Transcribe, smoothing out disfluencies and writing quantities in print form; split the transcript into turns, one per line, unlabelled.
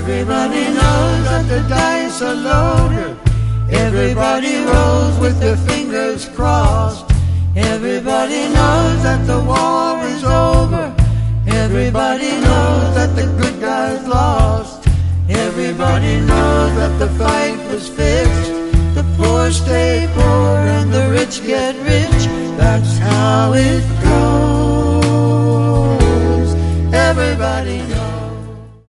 Everybody knows that the dice are loaded. Everybody rolls with their fingers crossed. Everybody knows that the war is over. Everybody knows that the good guys lost. Everybody knows that the fight was fixed. The poor stay poor and the rich get rich. That's how it goes. Everybody knows.